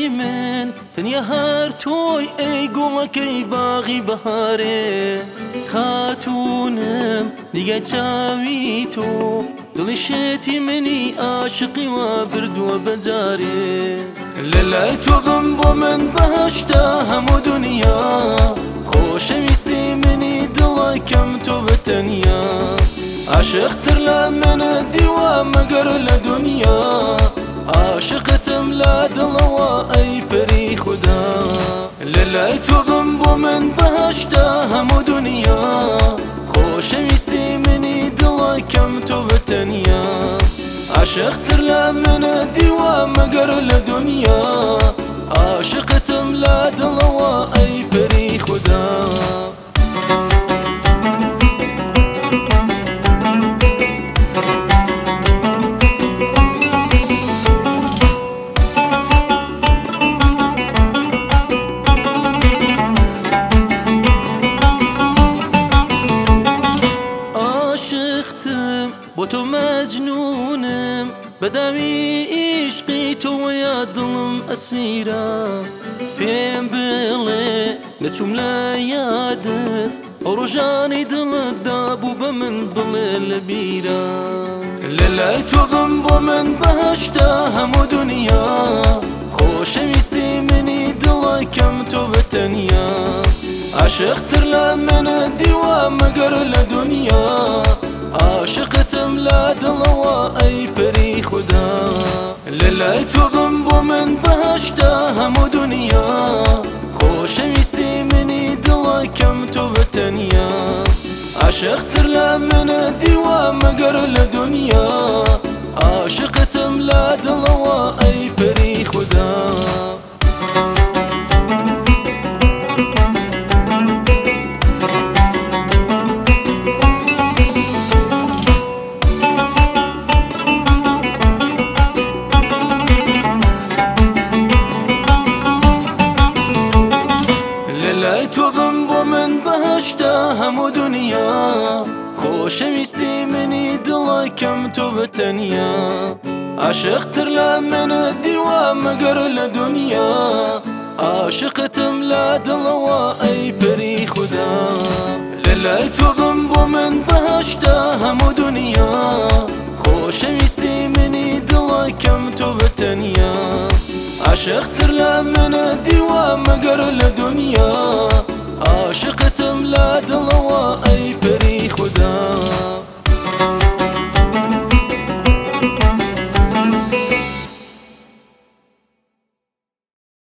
دڵی من تەنیا هەر تۆی ئەی گوڵەکەی باغی بەهارێ خاتوونم دیگە چاوی تۆ دڵی شێتی منی عاشقی وا بردووە بەجارێ لەلای تۆ بم بۆ من بەهەشتا هەموو دنیا خۆشەویستی منی دڵەکەم تۆ بەتەنیا عاشقتر لە منە دیوە مەگەر لە دنیا عاشقتم لە دڵەوە ئەی پەری خودا لەلای تۆ بم بۆ من بەهەشتا هەموو دنیا خۆشەویستی منی دڵەکەم تۆ بەتەنیا عاشقتر لە منە دیوە مەگەر لە دنیا عاشقتم لە دڵەوە ئەی پەری خودا بۆ تۆ مەجنونم بەداوی عیشقی تۆوەیە دڵم ئەسیرە پێم بڵێ نەچووم لە یادت ئەو ڕۆژانەی دڵت دابوو بە من بڵێ لە بیرە لەلای تۆ بم بۆ من بەهەشتا هەموو دنیا خۆشەویستی منی دڵەکەم تۆ بەتەنیا عاشقتر لە منە دیوە مەگەر لە دنیا عاشقتم لە دڵەوە ئەی پەری خودا لەلای تۆ بم بۆ من بەهەشتا هەموو دنیا خۆشەویستی منی دڵەکەم تۆ بەتەنیا عاشقتر لە منە دیوە مەگەر لە دنیا عاشقتم لە دڵەوە ئەی پەری خودا تۆ بم بۆ من بەهەشتا هەموو دنیا خۆشەویستی منی دڵەکەم تۆ بەتەنیا عاشقتر لە منە دیوە مەگەر لە دنیا عاشقتم لە دڵەوە ئەی پەری خودا لەلای تۆ بم بۆ من بەهەشتا هەموو دنیا خۆشەویستی منی دڵەکەم تۆ بەتەنیا عاشقتر لە منە دیوە مەگەر لە دنیا عاشقتم لە دڵەوە ئەی پەری خودا